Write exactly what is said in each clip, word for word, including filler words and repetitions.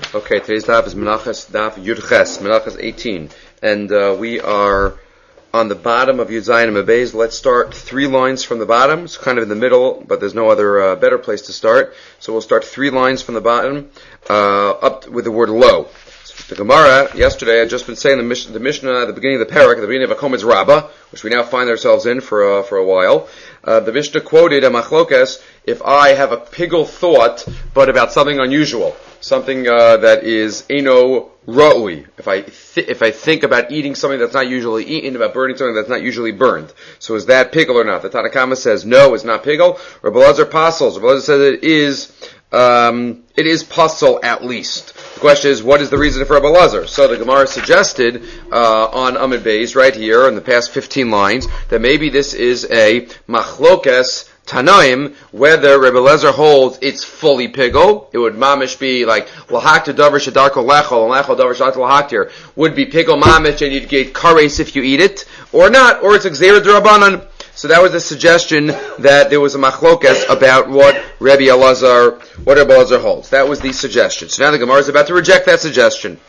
Okay, today's daf is Menachas daf Yudches, Menachas eighteen, and uh, we are on the bottom of Yud Zayin and Mebez. Let's start three lines from the bottom. It's kind of in the middle, but there's no other uh, better place to start. So we'll start three lines from the bottom, uh, up with the word lo. So the Gemara, yesterday, I had just been saying the, Mish- the Mishnah at the beginning of the parak, at the beginning of Akomitz Rabbah, which we now find ourselves in for, uh, for a while. Uh, the Mishnah quoted a machlokas, if I have a pigul thought, but about something unusual, something uh, that is eno ra'ui. If I th- if I think about eating something that's not usually eaten, about burning something that's not usually burned, so is that pigul or not? The Tanna Kama says no, it's not pigul. Rabbi Elazar pasels. Rabbi Elazar says it is um, it is pasel at least. The question is, what is the reason for Rabbi Elazar? So the Gemara suggested uh, on Amud Beis right here in the past fifteen lines that maybe this is a machlokas Tanaim, whether Rebbe Elazar holds it's fully pigul, it would mamish be like lahaktir davar shadarko lechol and lechol davar shadarko lahaktir would be pigul mamish and you'd get kares if you eat it, or not, or it's exera d'Rabbanan. So that was a suggestion that there was a machlokas about what Rebbe Elazar, what Rebbe Elazar holds. That was the suggestion. So now the Gemara is about to reject that suggestion.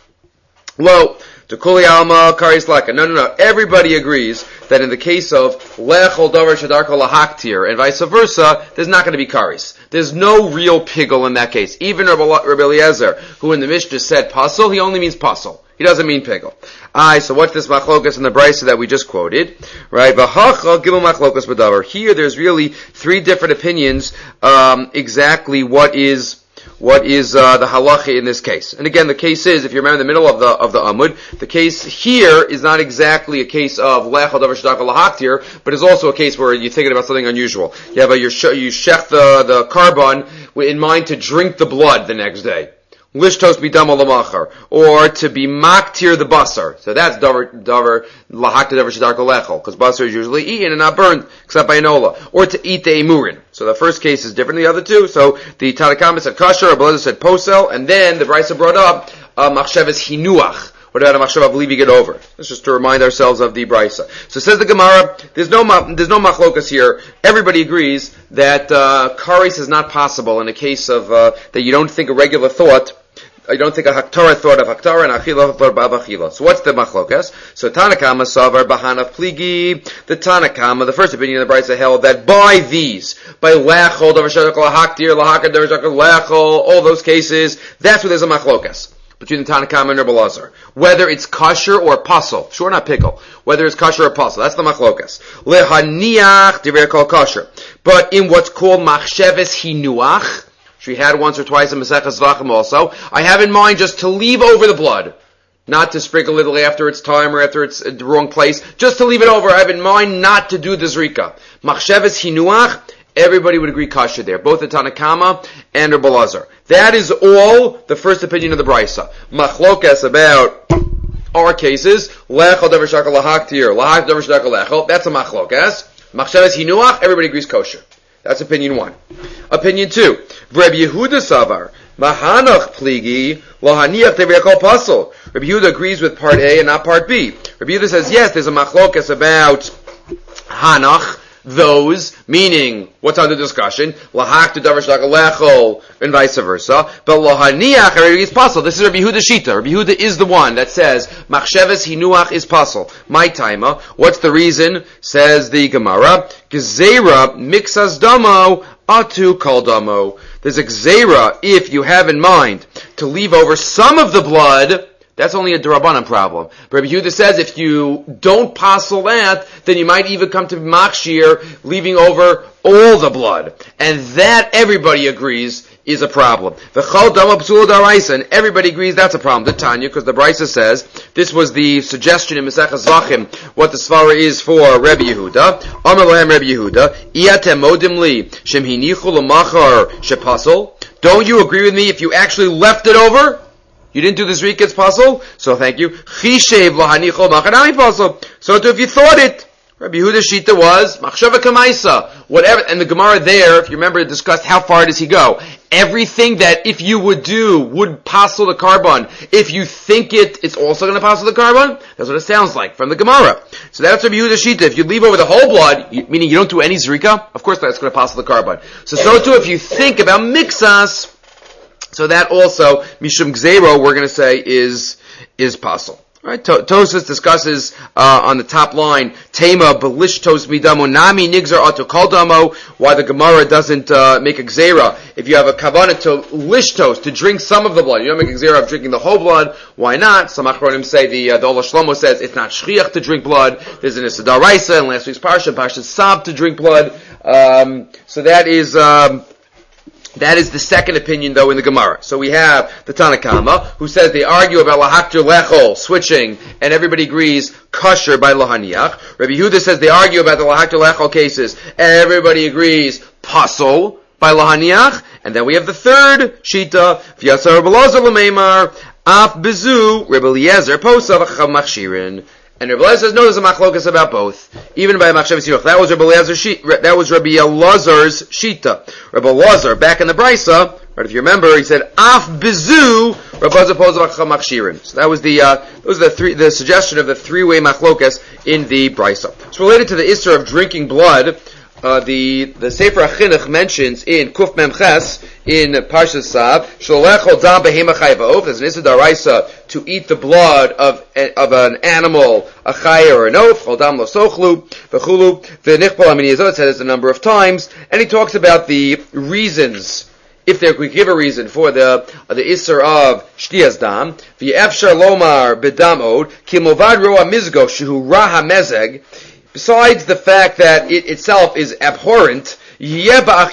Lo, to kuli alma kares leka. No, no, no. Everybody agrees that in the case of lechol davar shadarko lahaktir and vice versa, there's not going to be kares. There's no real pigul in that case. Even Rabbi Eliezer, who in the Mishnah said pasel, he only means pasel. He doesn't mean pigul. Aye, so what's this machlokas in the brisa that we just quoted? Right? V'hacha gimel machlokas b'davar. Here, there's really three different opinions. Um, exactly what is. What is uh, the halacha in this case? And again, the case is, if you remember in the middle of the of the Amud, the case here is not exactly a case of lechol davar shadaka lahaktir, but is also a case where you're thinking about something unusual. You have a you shech the the carbon in mind to drink the blood the next day. Lishtos bidam alamachar, or to be maktir the basar. So that's davar davar lahaktir davar shadarko lechol, because basar is usually eaten and not burned, except by enola. Or to eat the emurin. So the first case is different than the other two. So the Tanna Kama said kasher, Rabbi Elazar said posel, and then the brisa brought up uh, machshavas hinuach. What about a machshav of leaving it over? That's just to remind ourselves of the brisa. So says the Gemara, there's no there's no machlokas here. Everybody agrees that uh, kares is not possible in a case of uh, that you don't think a regular thought. I don't think a haktara thought of haktara and achila thought of achila. So what's the machlokas? So Tanna Kama savar bahanav pligi. The Tanna Kama, the first opinion of the brisa held that by these, by lechol davar shadakol lahaktir, lahakir davar shadakol lechol, all those cases, that's where there's a machlokas between the Tanna Kama and Rebbe Elazar. Whether it's kosher or pasel. Sure, not pickle. Whether it's kosher or pasel. That's the machlokas. Lehaniach divrei kol kosher. But in what's called machsheves hinuach, which we had once or twice in Maseches Zvachim also, I have in mind just to leave over the blood. Not to sprinkle it after it's time or after it's at the wrong place. Just to leave it over. I have in mind not to do the zrika. Machsheves hinuach, everybody would agree kosher there. Both the Tanna Kama and Rebbe Elazar. That is all the first opinion of the brisa. Machlokas about our cases. Lechol davar shadakol lahaktir, lahaktir davar shadakol lechol. That's a machlokas. Machsheves hinuach, everybody agrees kosher. That's opinion one. Opinion two. Rabbi Yehuda savar mahanach pligi lahaniach devrei pasel. Rabbi Yehuda agrees with part A and not part B. Rabbi Yehuda says yes, there's a machlokas about hanach, those, meaning, what's under discussion? Lahak to davar shadakol lechol, and vice versa. But lahaniach is pasel. This is Rabbi Yehuda shita. Rabbi Yehuda is the one that says machsheves hinuach is pasel. My taima. What's the reason? Says the Gemara. Gezerah mixas damo atu kol damo. There's a gezerah if you have in mind to leave over some of the blood. That's only a D'Rabbanan problem. Rabbi Yehuda says if you don't pasel that, then you might even come to machshir, leaving over all the blood. And that, everybody agrees, is a problem. V'chol dama p'sul daraisa, and everybody agrees that's a problem. The Tanya, because the Brisa says, this was the suggestion in Maseches Zvachim, what the svara is for Rabbi Yehuda. Amar lahem Rabbi Yehuda, iatem modim li, shem hinichu l'machar shepasel. Don't you agree with me if you actually left it over? You didn't do the zrika, it's pasel? So thank you. Chishev lahanichol machanami pasel. So too, if you thought it, Rabbi Yehuda's shita was machshava kamaisa. Whatever, and the Gemara there, if you remember, discussed how far does he go. Everything that if you would do would pasel the carbon. If you think it, it's also going to pasel the carbon. That's what it sounds like from the Gemara. So that's Rabbi Yehuda's shita. If you leave over the whole blood, you, meaning you don't do any zrika, of course that's going to pasel the carbon. So so too, if you think about mixas. So that also, Mishum Gzeiro, we're going to say, is, is possible. Right? Tosfos discusses, uh, on the top line, Tema, Belishtos Midamo, Nami Nigzar Ato Kaldamo, why the Gemara doesn't, uh, make a Gzeira. If you have a Kavanah to Lishtos, to drink some of the blood, you don't make a Gzeira of drinking the whole blood, why not? Some Achronim say, the, uh, the Ola Shlomo says, it's not Shchiach to drink blood, there's an Issa Daraisa, in last week's Parsha, Parsha Sab to drink blood, um, so that is, um, That is the second opinion, though, in the Gemara. So we have the Tanakama, who says they argue about lahakter lechol, switching, and everybody agrees kosher by lahaniach. Rabbi Yehuda says they argue about the lahakter lechol cases, and everybody agrees pasol by lahaniach. And then we have the third shita, v'yasar Rabbi Elazar l'meimar, af bezu, Rabbi Eliezer posav acham machshirin. And Rabbi Elazar says, no, there's a machlokas about both. Even by Machshavas Yiruch. That was Rabbi Elazar's shita. That was Rabbi Elazar's shita. Rabbi Elazar, back in the Brisa, right, if you remember, he said, Af bezu, Rabbi Elazar posavach machshirin. So that was the, uh, those are the three, the suggestion of the three-way machlokas in the Brisa. It's related to the Isser of drinking blood. Uh, the, the Sefer HaChinuch mentions in Kuf Mem Ches, in Parshas Sav, Sholechol dam behema chayva. There's an Issa Daraisa to eat the blood of, of an animal, a chaya or an oaf, chol dam lo sochlu, v'chulu, v'nichpol amini yezot, said this a number of times, and he talks about the reasons, if there could give a reason for the, uh, the Isser of Shtiyas Dam, v'yefshar lomar bedam od, ki movad roa mizgo, shehu ra ha-mezeg. Besides the fact that it itself is abhorrent, eating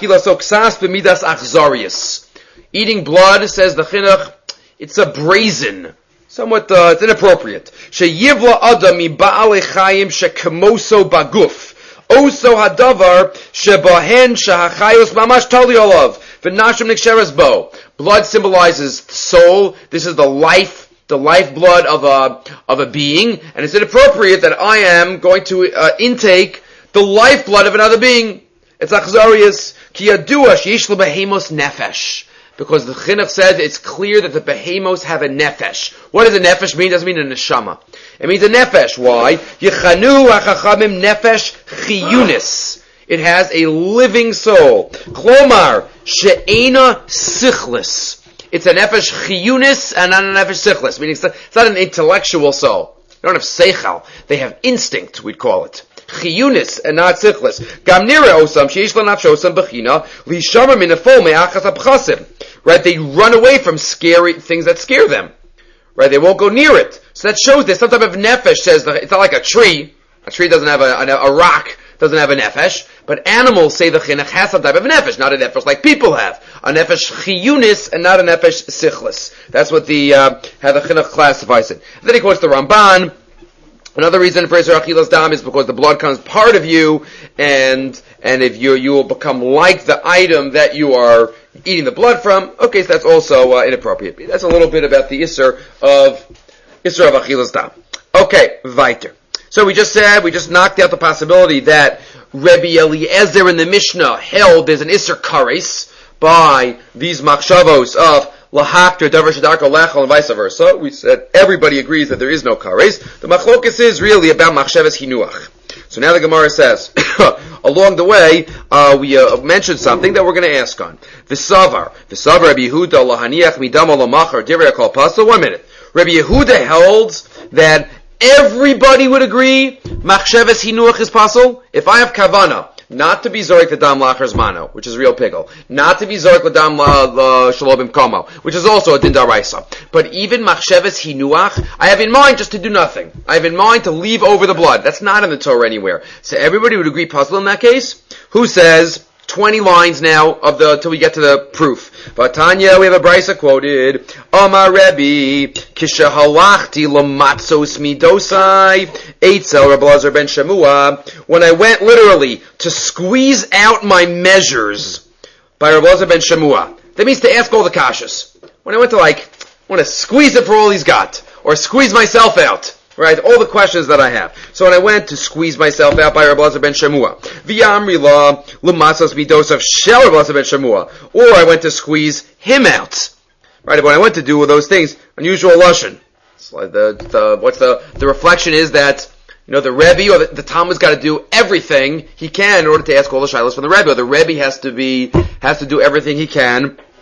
blood, says the Chinuch, it's a brazen, somewhat, uh, it's inappropriate. Sheyivla adam mi ba'alei chayim shekemoso baguf. Oso hadavar shebahen shehachayos mamash tali olav. V'nashim niksheres bo. Blood symbolizes the soul. This is the life. The lifeblood of a of a being, and it's inappropriate that I am going to uh, intake the lifeblood of another being. It's achzarius ki yadua sheish lebehemos nefesh, because the Chinuch says it's clear that the behemos have a nefesh. What does a nefesh mean? It doesn't mean a neshama. It means a nefesh. Why? Yichanu hachachamim nefesh chiyunis. It has a living soul. Klomar she'ena sichlis. It's a nefesh chiyunis and not a nefesh sichlis. Meaning it's not an intellectual soul. They don't have seichel. They have instinct, we'd call it. Chiyunis and not sichlis. Gam nira osam sheish lanafshosam bechina lishamar minafol me'achas abchasim. Right? They run away from scary things that scare them. Right? They won't go near it. So that shows there's some type of nefesh. Says it's not like a tree. A tree doesn't have a, a, a rock. Doesn't have a nefesh, but animals, say the Chinuch, has some type of nefesh, not a nefesh like people have. A nefesh chiyunis and not a nefesh sichlis. That's what the, uh, how the Chinuch classifies it. And then he quotes the Ramban. Another reason for Isser Achilas Dam is because the blood becomes part of you, and, and if you, you will become like the item that you are eating the blood from. Okay, so that's also, uh, inappropriate. That's a little bit about the Isser of, Isser of Achilas Dam. Okay, weiter. So we just said, we just knocked out the possibility that Rabbi Eliezer in the Mishnah held there's an Isser Kares by these machshavos of Lahakter, Davar Shadarko, Lechel, and vice versa. We said everybody agrees that there is no Kares. The machlokas is really about machshavas hinuach. So now the Gemara says, along the way, uh, we uh, mentioned something that we're going to ask on. V'savar, V'savar Rabbi Yehuda, Lahaniach, Midam, Lamachar, Divrei Kol Pasal. One minute. Rabbi Yehuda holds that everybody would agree machshavas hinuach is possible. If I have kavana not to be zorik the dam lachar zmano, which is real pickle, not to be zorik the dam shalom komo, which is also a din daraisa, but even machshavas hinuach, I have in mind just to do nothing. I have in mind to leave over the blood. That's not in the Torah anywhere. So everybody would agree puzzle in that case. Who says twenty lines now of the till we get to the proof? Vatanya, we have a brisa quoted. Amar Rebbe, kisha halachti lamatzos midosai, eitzel Rabbi Elazar ben Shemua. When I went literally to squeeze out my measures by Rabbi Elazar ben Shemua. That means to ask all the kashas. When I went to like, I want to squeeze it for all he's got, or squeeze myself out. Right, all the questions that I have. So when I went to squeeze myself out by Rabbi Elazar ben Shemua, v'yamri la l'matzos midosav shel Rabbi Elazar ben Shemua, or I went to squeeze him out. Right, when I went to do those things, unusual lashon. Like the, the what's the the reflection is that you know the Rebbe or the, the Talmud's got to do everything he can in order to ask all the shilas from the Rebbe. Or the Rebbe has to be has to do everything he can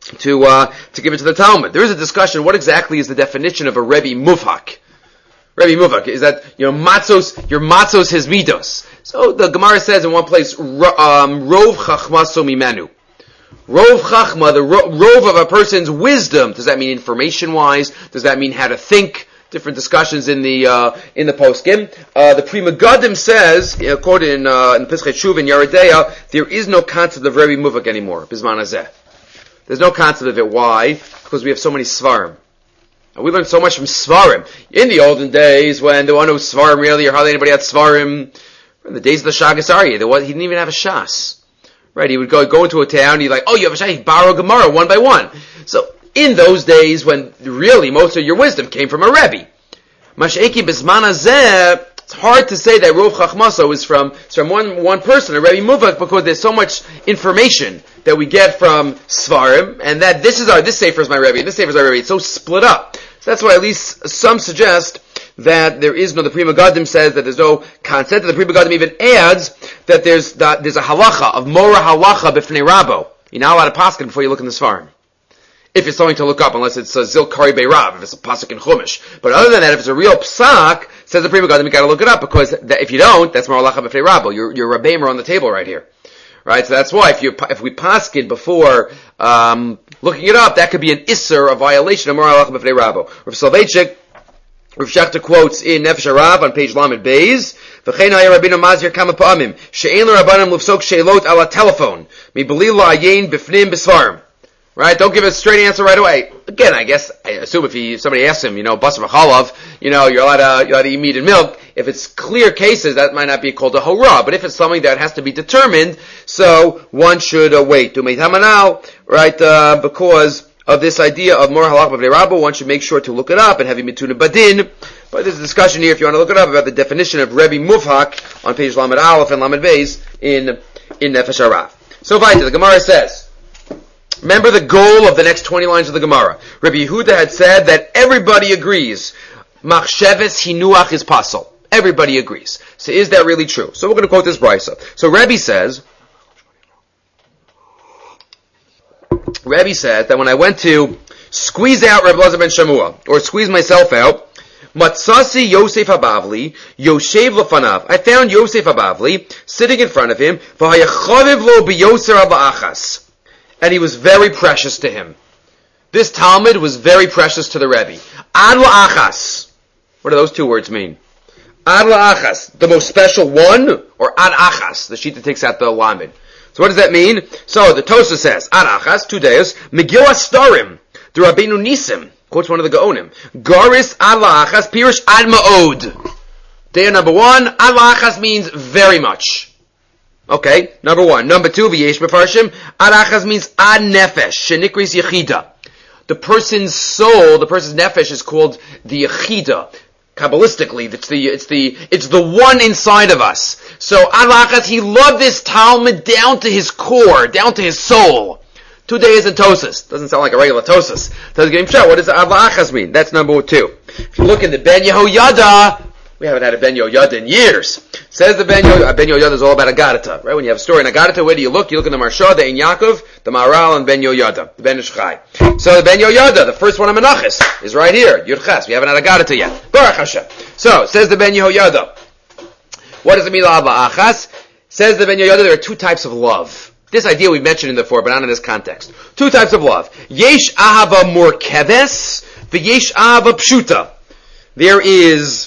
to uh, to give it to the Talmud. There is a discussion, what exactly is the definition of a Rebbe Muvhak? Rebbe Muvhak, is that, you know, matzos, your matzos his midos. So the Gemara says in one place, um, Rov Chachmaso Mimenu. Rov Chachma, the ro- rov of a person's wisdom. Does that mean information-wise? Does that mean how to think? Different discussions in the uh, in the poskim. Uh, the Pri Megadim says, you know, quoted in uh, in Pesach Shuv and Yeridea, there is no concept of Rebbe Muvhak anymore. Bisman Hazeh. There's no concept of it. Why? Because we have so many Svarim. And we learned so much from Svarim. In the olden days, when there were no Svarim really, or hardly anybody had Svarim, in the days of the Shagas Aryeh, there was, he didn't even have a Shas. Right? He would go go into a town, he'd like, oh, you have a Shas, he'd borrow Gemara one by one. So, in those days, when really most of your wisdom came from a Rebbe, Mash'eki Bisman Hazeh, it's hard to say that Rov Chachmaso is from, is from one, one person, a Rebbe Muvhak, because there's so much information that we get from Svarim, and that this is our, this Sefer is my Rebbe, this Sefer is our Rebbe. It's so split up. So that's why at least some suggest that there is no, the Pri Megadim says that there's no concept, and the Pri Megadim even adds that there's, that there's a halacha, of Mora halacha b'fnei Rabo. You're not allowed to paskin before you look in the Svarim. If it's something to look up, unless it's a Zil Kari Beirav, if it's a pasuk in Chumash. But other than that, if it's a real psak, says the Pri Megadim, you gotta look it up, because that, if you don't, that's Mora halacha b'fnei Rabo. Your, your Rabbeim are on the table right here. Right, so that's why if you if we paskin before um, looking it up, that could be an isser, a violation of Mora halacha b'fnei Rabo. Rav Soloveitchik, Rav Shechter quotes in Nefesh Harav on page Lamed Beis, "V'chein haya Rabbeinu mazir kama pa'amim she'ein l'Rabbanim lufsok she'elot ala telephone mibli la'ayin b'fnim b'svarim." Right? Don't give a straight answer right away. Again, I guess, I assume if he, somebody asks him, you know, basar v'chalav, you know, you're allowed to, you're allowed to eat meat and milk. If it's clear cases, that might not be called a hora. But if it's something that has to be determined, so one should uh, wait. Dumeit hamanal, right, uh, because of this idea of Mora halacha b'fnei Rabo, one should make sure to look it up and have him mituna badin. But there's a discussion here, if you want to look it up, about the definition of Rebbe Muvhak on page Lamed Aleph and Lamed Beis in, in Nefesh Harav. So, Vaita, the Gemara says, remember the goal of the next twenty lines of the Gemara. Rabbi Yehuda had said that everybody agrees. Machsheves hinuach is pasal. Everybody agrees. So is that really true? So we're going to quote this brisa. So Rabbi says, Rabbi said that when I went to squeeze out Rabbi Elazar ben Shamua, or squeeze myself out, Matzasi Yosef Habavli, Yoshev Lefanav. I found Yosef Habavli sitting in front of him, V'hayachaviv lo biyoser aba'achas. And he was very precious to him. This Talmud was very precious to the Rebbe. Ad la'achas. What do those two words mean? Ad la'achas, the most special one, or ad achas, the sheet that takes out the lamed. So what does that mean? So the Tosa says, ad achas, two days, Megillah Starim, the Rabbeinu Nisim, quotes one of the Gaonim, Garis ad la'achas, Pirish ad ma'od. Day number one, ad la'achas means very much. Okay, number one. Number two, v'yesh mefarshim, ad achas means ad nefesh, shenikris yechida. The person's soul, the person's nefesh is called the yechida. Kabbalistically, it's the, it's the, it's the one inside of us. So, ad achas, he loved this Talmud down to his core, down to his soul. Two days in Tosis. Doesn't sound like a regular Tosis. Doesn't get him shot. What does ad achas mean? That's number two. If you look in the Ben Yehoyada, we haven't had a Ben Yehoyada in years. Says the Ben Yehoyada, Ben Yehoyada is all about Agadata, right? When you have a story in Agadata, where do you look? You look in the Marsha, the Ein Yaakov, the Maharal, and Ben Yehoyada, the Ben Ish Chai. So the Ben Yehoyada, the first one of Menachos, is right here, Yud Ches. We haven't had Agadata yet. Baruch Hashem. So, says the Ben Yehoyada. What does it mean, La'ava Achas? Says the Ben Yehoyada, there are two types of love. This idea we've mentioned in before, but not in this context. Two types of love. Yesh Ahava Morkeves, v'yesh Ahava Pshuta. There is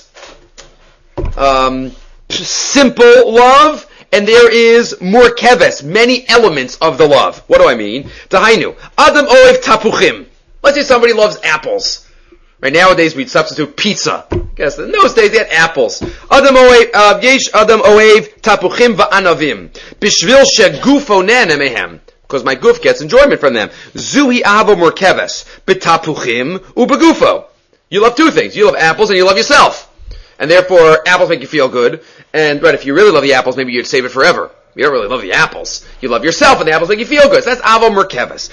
Um, simple love, and there is more keves, many elements of the love. What do I mean? Tahainu, Adam oev tapuchim. Let's say somebody loves apples. Right, nowadays we'd substitute pizza. Guess in those days they had apples. Adam oev, uh, yesh Adam oev tapuchim va'anavim. Bishvil shegufo nene mehem. Because my guf gets enjoyment from them. Zuhi avo more keves. Betapuchim ubegufo. You love two things. You love apples and you love yourself. And therefore, apples make you feel good. And, right, if you really love the apples, maybe you'd save it forever. You don't really love the apples. You love yourself, and the apples make you feel good. So that's avo merkeves.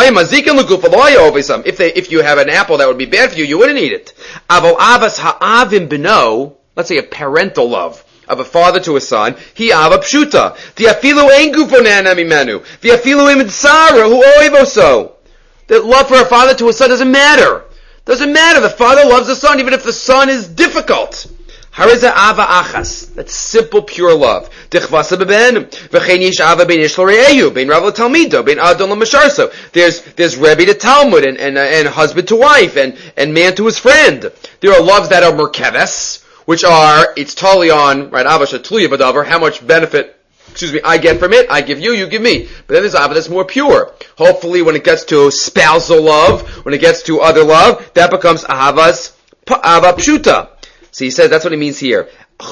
If they, if you have an apple that would be bad for you, you wouldn't eat it. Avo avas ha'avim beno, let's say a parental love of a father to a son, he ava pshuta. V'afilu ein gufonana mimenu. V'afilu im tzara hu oivoso. that love for a father to a son doesn't matter. Doesn't matter. The father loves the son, even if the son is difficult. Hariza ava achas. That's simple, pure love. There's there's Rebbe to Talmud and and, uh, and husband to wife and and man to his friend. There are loves that are merkeves, which are it's totally on right avasha tluya b'davar, how much benefit. Excuse me, I get from it, I give you, you give me. But then there's ava that's more pure. Hopefully, when it gets to spousal love, when it gets to other love, that becomes ahavas ava pshuta. So he says that's what it means here.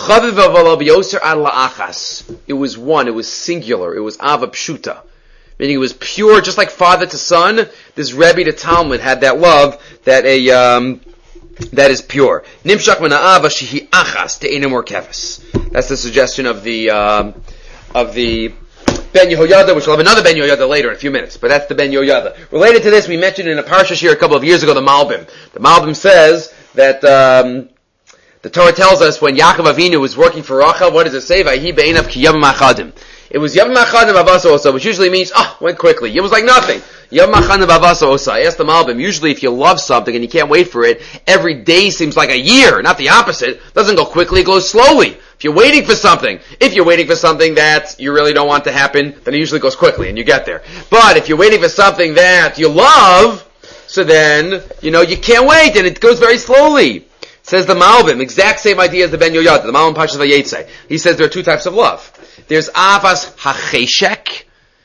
It was one, it was singular, it was ava pshuta. Meaning it was pure, just like father to son. This Rebbe to Talmud had that love that a um, that is pure. Nimshach min ha'ava shehi achas te'ena morkeves. That's the suggestion of the um, of the Ben Yehoyada, which we'll have another Ben Yehoyada later in a few minutes, but that's the Ben Yehoyada. Related to this, we mentioned in a parsha here a couple of years ago, the Malbim. The Malbim says that um, the Torah tells us when Yaakov Avinu was working for Rachel, what does it say? Vayhi be'einav ki yom machadim. It was yom machadim avasa osa, which usually means, oh, went quickly. It was like nothing. Yom machadim avasa osa. I asked the Malbim, usually if you love something and you can't wait for it, every day seems like a year, not the opposite. It doesn't go quickly, it goes slowly. If you're waiting for something, if you're waiting for something that you really don't want to happen, then it usually goes quickly and you get there. But if you're waiting for something that you love, so then, you know, you can't wait and it goes very slowly. Says the Malbim, exact same idea as the Ben Yoyad, the Malbim Pashas Vayetze. He says there are two types of love. There's Avas HaCheshek,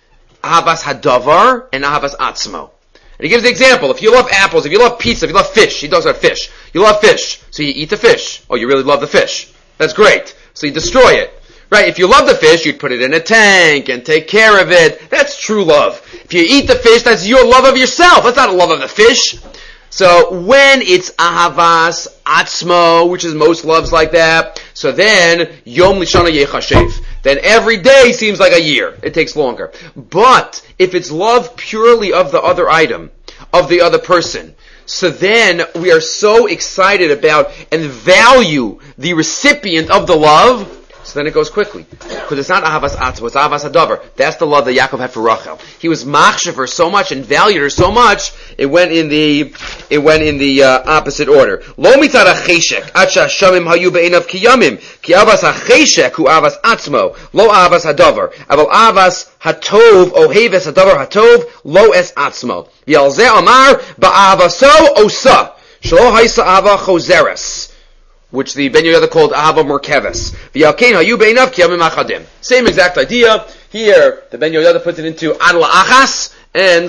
Avas HaDavar, and Avas Atzmo. And he gives the example, if you love apples, if you love pizza, if you love fish, he talks about fish. You love fish, so you eat the fish. Oh, you really love the fish. That's great. So you destroy it. Right? If you love the fish, you'd put it in a tank and take care of it. That's true love. If you eat the fish, that's your love of yourself. That's not a love of the fish. So when it's ahavas atzmo, which is most loves like that, so then yom lishana yechashev. Then every day seems like a year. It takes longer. But if it's love purely of the other item, of the other person, so then we are so excited about and value the recipient of the love, so then it goes quickly. Because it's not ahavas atzmo, it's ahavas hadavar. That's the love that Yaakov had for Rachel. He was machshav her so much and valued her so much, it went in the, it went in the uh, opposite order. Lo mitzad ha'cheshek, ad she'hashamim hayu be'einav ki yamim, ki avas ha'cheshek hu avas atzmo, lo avas hadavar. Aval avas hatov, oheves hadavar hatov, lo es atzmo. Yal zeh amar, ba'avaso osa, shelo haisa ava chozeres. Which the Ben Yoyada called Ahava Merkeves. V'yalkein hayu be'einav ki yamim achadim. Same exact idea. Here, the Ben Yoyada puts it into Ad La'achas, and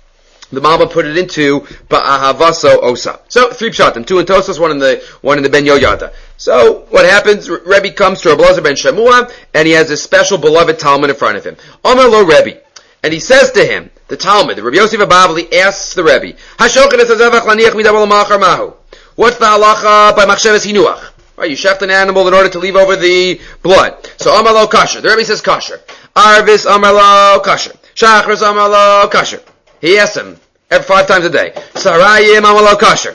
the Malbim put it into Ba'ahavaso Osa. So, three pshatim, two in Tosas, one in the, one in the Ben Yoyada. So, what happens, Rebbe comes to Rabbi Elazar ben Shemua, and he has a special beloved Talmud in front of him. Omer lo Rebbe. And he says to him, the Talmud, the Rabbi Yosef Abavli asks the Rebbe, Hashochen es hazevach laniach midavar l'machar mahu. What's the halacha by machshavas hinuach? Right, you shecht an animal in order to leave over the blood. So Amar lo kasher. The Rebbe says kasher. Arvis Amar lo kasher. Shachris Amar lo kasher. He asks him every five times a day. Sarayim Amar lo kasher.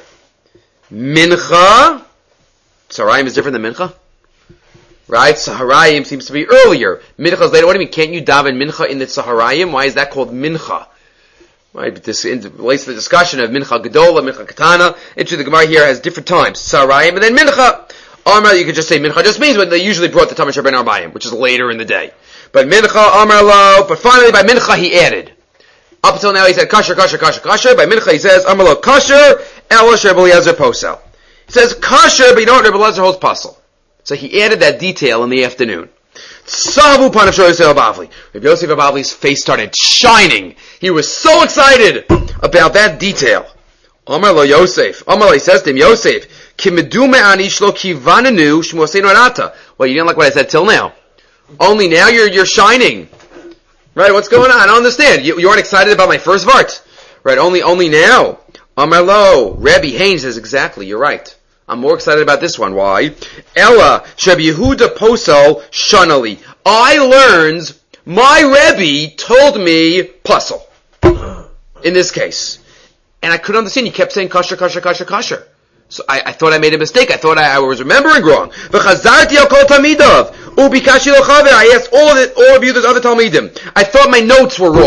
Mincha. Sarayim is different than mincha, right? Saharayim seems to be earlier. Mincha is later. What do you mean? Can't you daven mincha in the Saharayim? Why is that called mincha? Right, but this relates to the discussion of Mincha Gedola, Mincha Katana. Into the Gemara here has different times. Sarayim and then Mincha. Amar, you could just say Mincha just means when they usually brought the Tamar Shabbat Arbayim, which is later in the day. But Mincha, Amar lo, but finally by Mincha he added. Up until now he said Kasher, Kasher, Kasher, Kasher. By Mincha he says Amar lo Kasher, Elash Rebbe Eliezer Posel. He says Kasher, but you know what Rebbe Eliezer holds Posel. So he added that detail in the afternoon. Savu Panav Yosef Abavli. Rabbi Yosef Abavli's face started shining. He was so excited about that detail. Amar lo Yosef. Amar lo, he says to him, Yosef, Kimedume anish lo kivanenu shmosenu arata. Well, you didn't like what I said till now. Only now you're you're shining. Right, what's going on? I don't understand. You, you aren't excited about my first vart. Right, only only now. Amar lo, Rabbi Haynes says exactly, you're right. I'm more excited about this one. Why? Ella Sheb Yehuda Posel Shanali. I learned, my Rebbe told me puzzle. In this case. And I couldn't understand. You kept saying kasher, kasher, kasher, kasher. So I, I thought I made a mistake. I thought I, I was remembering wrong. V'chazarti al kol tamidav. Ubikashi lo chaver. I asked all of, it, all of you, there's other talmidim. I thought my notes were wrong.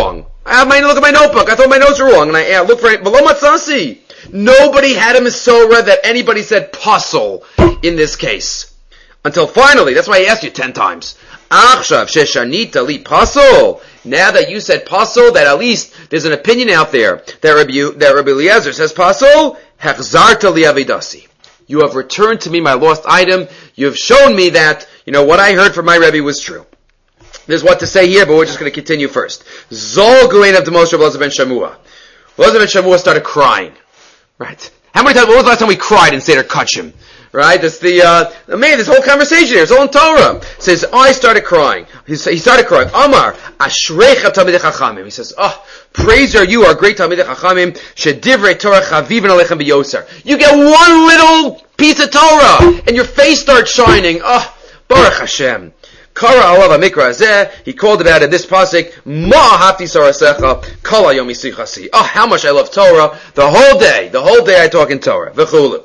I have my look at my notebook. I thought my notes were wrong, and I uh, looked for it. Below Matzasi. Nobody had a Masorah that anybody said puzzle in this case. Until finally, that's why I asked you ten times. Achshav sheshanita li puzzle. Now that you said puzzle, that at least there's an opinion out there that Rabbi, that Rabbi Eliezer says puzzle, hechzarta li avidasi. You have returned to me my lost item. You have shown me that, you know, what I heard from my Rebbe was true. There's what to say here, but we're just going to continue first. Zol Guin of the Moshe Elazar ben Shamua. Elazar ben Shamua started crying. Right? How many times, when was the last time we cried in Seder Kachim? Right? That's the, uh, man, this whole conversation here, it's all in Torah. It says, oh, I started crying. He started crying. Amar, Ashrecha Talmidei Chachamim. He says, oh, praise are you, our great Talmidei Chachamim, Shedivrei Torah Chavivin Alechem B'Yoser. You get one little piece of Torah, and your face starts shining. Oh, Baruch Hashem. Kara alav amikra hazeh, he called about it this pasuk, Ma hafti sarasecha, kala yom yisichasi. Oh, how much I love Torah. The whole day, the whole day I talk in Torah. V'chulu.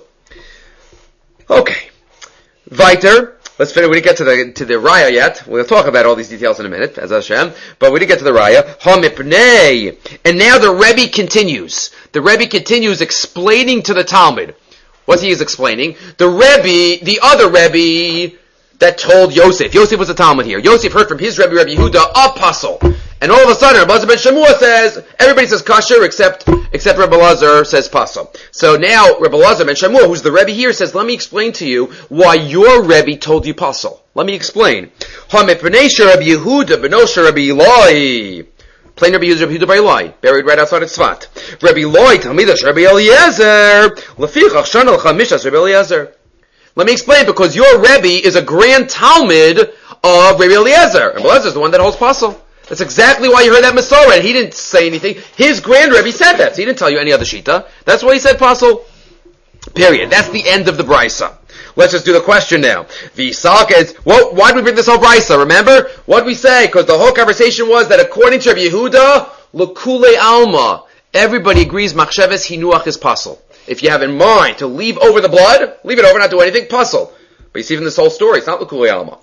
Okay. Weiter. Let's finish. We didn't get to the, to the Raya yet. We'll talk about all these details in a minute, as Hashem. But we didn't get to the Raya. Ha mipnei. And now the Rebbe continues. The Rebbe continues explaining to the Talmud. What he is explaining? The Rebbe, the other Rebbe, that told Yosef. Yosef was a Talmud here. Yosef heard from his Rebbe, Rebbe Yehuda, apostle. And all of a sudden, Rabbi Elazar ben Shamua says, everybody says kosher except, except Rabbi Elazar says pasul. So now, Rabbi Elazar ben Shamua, who's the Rebbe here, says, let me explain to you why your Rebbe told you pasul. Let me explain. Ha mepnei Rabbi Yehuda benosha Rabbi Eloi. Plain Rabbi Yehuda, Rabbi Yehuda bar Eloi, buried right outside of Tzfat. Rabbi Eloi, Talmidash Rabbi Eliezer, lefichach shana l'cha mishas Rabbi Eliezer. Let me explain, because your Rebbe is a grand Talmud of Rabbi Eliezer. Rabbi Eliezer is the one that holds pasul. That's exactly why you heard that Masorah. He didn't say anything. His grand Rebbe said that. So he didn't tell you any other shita. That's why he said pasul. Period. That's the end of the brisa. Let's just do the question now. V'yisakes. Well, why did we bring this whole brisa? Remember? What did we say? Because the whole conversation was that according to Rabbi Yehuda, l'kulei alma, everybody agrees machsheves hinuach is pasul. If you have in mind to leave over the blood, leave it over, not do anything, pasul. But you see from this whole story, it's not l'kulei alma.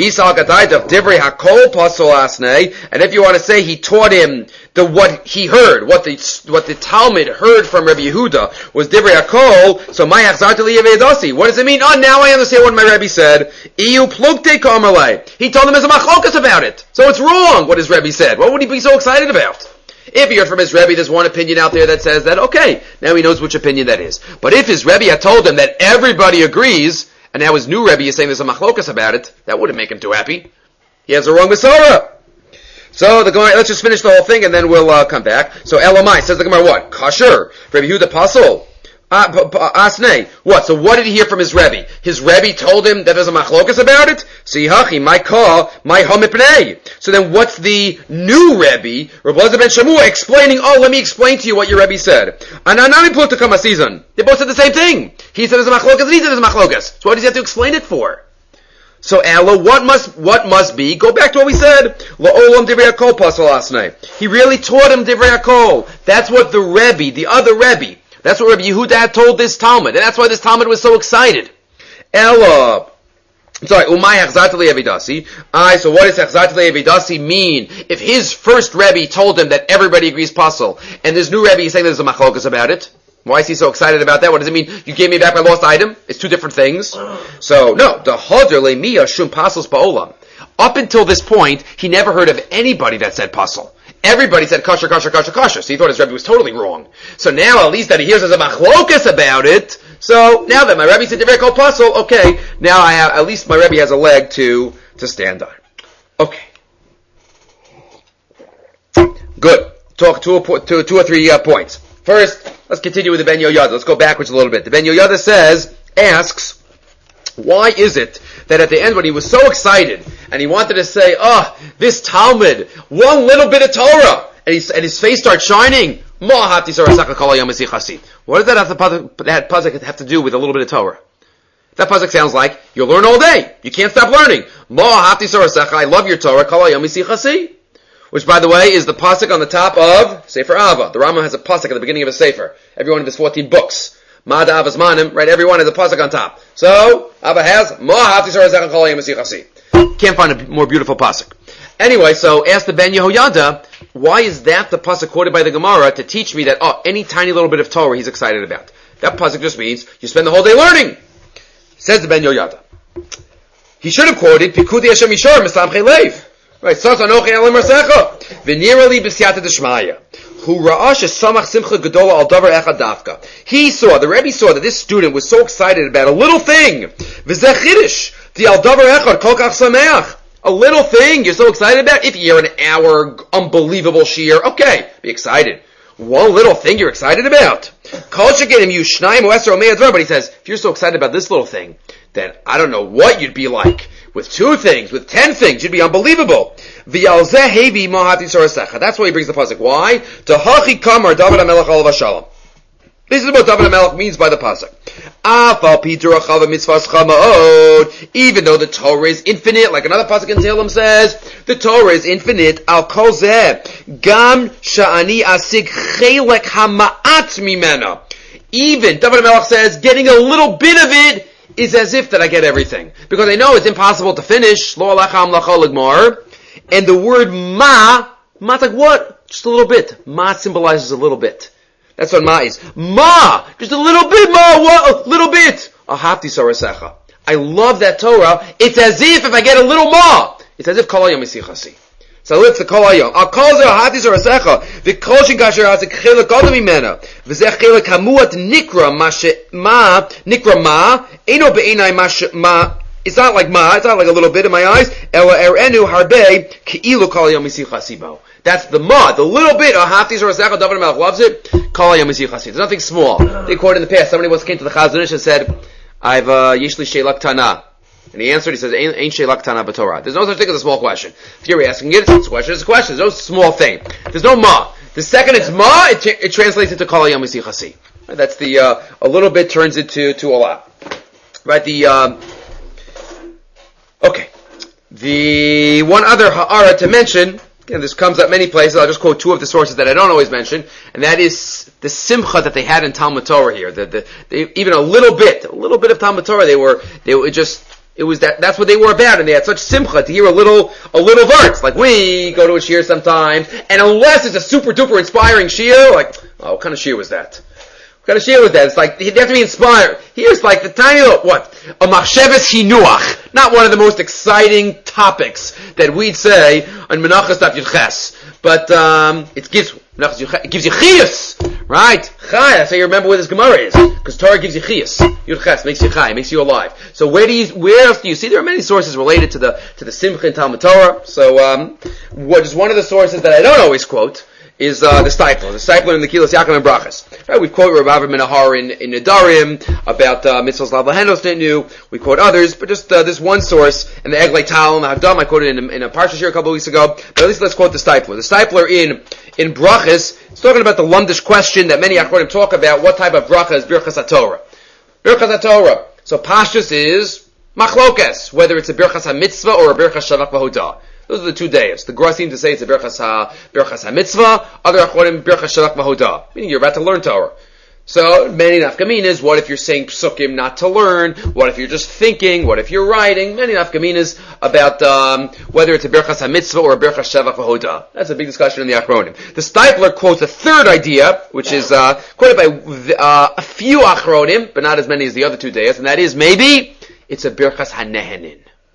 And if you want to say he taught him the what he heard, what the what the Talmud heard from Rabbi Yehuda was divrei hakol. So my achzarta liyavedasi. What does it mean? Oh, now I understand what my Rebbe said. Iu plugte kamerlei. He told him as a machlokas about it. So it's wrong what his Rebbe said. What would he be so excited about? If he heard from his Rebbe, there's one opinion out there that says that, okay, now he knows which opinion that is. But if his Rebbe had told him that everybody agrees, and now his new Rebbe is saying there's a machlokas about it, that wouldn't make him too happy. He has the wrong Masorah. So the Gemara, let's just finish the whole thing and then we'll uh, come back. So Elamai says the Gemara, what? Kasher. Rabbi Yehuda pasul. Asnei. What? So what did he hear from his Rebbe? His Rebbe told him that there's a machlokas about it? Sihachi, my call, my homipnei. So then what's the new Rebbe, Rabbi Elazar ben Shamua, explaining, oh, let me explain to you what your Rebbe said. Ananami plutakam season. They both said the same thing. He said there's a machlokas and he said there's a machlokas. So what does he have to explain it for? So Ella, what must what must be? Go back to what we said. La'olam divrei hakol pasul asnei. He really taught him divrei hakol. That's what the Rebbe, the other Rebbe, that's what Rabbi Yehuda had told this Talmud, and that's why this Talmud was so excited. Ella, I'm sorry, umay hachzat le'avidasi. I. So what does hachzat le'avidasi mean? If his first Rebbe told him that everybody agrees pasul, and this new Rebbe is saying there's a machlokas about it, why is he so excited about that? What does it mean? You gave me back my lost item? It's two different things. So, no. The hodr le'miya shum pasul ba'olam. Up until this point, he never heard of anybody that said pasul. Everybody said kosher, kosher, kosher, kosher. So he thought his Rebbe was totally wrong. So now, at least that he hears there's a machlokas about it. So, now that my Rebbe said divrei kol pasul, okay, now I have, at least my Rebbe has a leg to, to stand on. Okay. Good. Talk two, two, two or three uh, points. First, let's continue with the Ben Yoyada. Let's go backwards a little bit. The Ben Yoyada says, asks, why is it that at the end when he was so excited and he wanted to say, oh, this Talmud, one little bit of Torah, and, he, and his face starts shining, what does that have to, that pasuk have to do with a little bit of Torah? That pasuk sounds like, you'll learn all day. You can't stop learning. I love your Torah. Which, by the way, is the pasuk on the top of Sefer Ava. The Rambam has a pasuk at the beginning of a Sefer. Every one of his fourteen books. Mada Ava's Manim, right? Every one has a pasuk on top. So, Ava has, can't find a more beautiful pasuk. Anyway, so ask the Ben Yehoyada, Why is that the pasuk quoted by the Gemara to teach me that, oh, any tiny little bit of Torah he's excited about? That pasuk just means you spend the whole day learning. Says the Ben Yoyada. He should have quoted, Pikudi Hashem Yishar, Mesamchei Leiv. Right, Sas Anochi Elim Rasecha. V'nirali b'siyata d'shmaya. Hu ra'ash samach simcha gedola al davar echad dafka. He saw, the Rebbe saw that this student was so excited about a little thing. V'zeh chidish. The al davar echad kol kach sameach. A little thing you're so excited about? If you're an hour unbelievable shiur, okay, be excited. One little thing you're excited about. Kol shekenim you shnayim u'eser omei advar. But he says, if you're so excited about this little thing, then I don't know what you'd be like. With two things, with ten things, you'd be unbelievable. That's why he brings the pasuk. Why? Tahachi kamar David HaMelech alav hashalom. This is what David HaMelech means by the pasuk. Even though the Torah is infinite, like another pasuk in Tehillim says, the Torah is infinite. Al kol zeh gam sha'ani asig chelek hama'at mimena. Even David HaMelech says, getting a little bit of it is as if that I get everything. Because I know it's impossible to finish. Lo alacham lachol ligmar. And the word ma, ma's like what? Just a little bit. Ma symbolizes a little bit. That's what ma is. Ma! Just a little bit, ma! What? A little bit! Ahavti sarasecha. I love that Torah. It's as if if I get a little ma. It's as if kol hayom isichasi. So it's the kol hayom. Al kol zeh ahavti sarasecha. V'kol shin kasher hasik chelek gadol mimena. V'zeh chelek hamuat nikra ma she ma nikra ma. Eino be'enai ma she ma. It's not like ma. It's not like a little bit in my eyes. Ela erenu harbe keilu kol hayom isichasi bo. That's the ma, the little bit. Ahavti sarasecha. David HaMelech loves it. Kol hayom isichasi. There's nothing small. They quoted in the past. Somebody once came to the Chazon Ish and said, "I've uh, yishli sheilak tana." And he answered, he says, ain't, ain't sheilak tana b'Torah. There's no such thing as a small question. If you're asking it, it's a question, it's a question. There's no small thing. There's no ma. The second it's ma, it, it translates into kol hayom isichasi. Right, that's the, uh, a little bit turns into, to a lot. Right, the, um, okay. The one other ha'ara to mention, again, this comes up many places, I'll just quote two of the sources that I don't always mention, and that is the simcha that they had in Talmud Torah here. The, the, they, even a little bit, a little bit of Talmud Torah, they were, they were just, it was that, that's what they were about, and they had such simcha to hear a little, a little verse. Like we go to a shiur sometimes, and unless it's a super duper inspiring shiur, like, oh, what kind of shiur was that? What kind of shiur was that? It's like, they have to be inspired. Here's like the tiny little, what? A machsheves hinuach. Not one of the most exciting topics that we'd say on Menachos Daf Yud Ches. But, um, it gives, it gives you chiyus. Right? Chai, that's how you remember where this Gemara is. Because Torah gives you chiyus. Yud Ches makes you chai, makes you alive. So where do you, where else do you see? There are many sources related to the, to the Simcha in Talmud Torah. So, um, what is one of the sources that I don't always quote is, uh, the Steipler. The Steipler in the Kilos Yaakov and Brachas. Right? We quote Rav Avram Minahar in, in Nedarim about, uh, Mitzvos Lav Lahenos Nitnu. We quote others, but just, uh, this one source, and the Eglei Tal and the Hagdam, I quoted in, in a Parsha here a couple of weeks ago, but at least let's quote the Steipler. The Steipler in, in Brachas, it's talking about the Lumdish question that many Achronim talk about, what type of bracha is Birchas HaTorah? Birchas HaTorah. So Pashtus is Machlokes, whether it's a Birchas HaMitzvah or a Birchas Shavach V'Hodah. Those are the two days. The Gra seem to say it's a Birchas Ha, Birchas HaMitzvah, other Achronim Birchas Shavach V'Hodah. Meaning you're about to learn Torah. So, many nafkaminas, what if you're saying psukim not to learn? What if you're just thinking? What if you're writing? Many nafkaminas about, um, whether it's a Birchas HaMitzvah or a Birchas Shavach V'Hodah. That's a big discussion in the Achronim. The Steipler quotes a third idea, which is, uh, quoted by, uh, a few Achronim, but not as many as the other two days, and that is maybe it's a Birchas HaNehenin.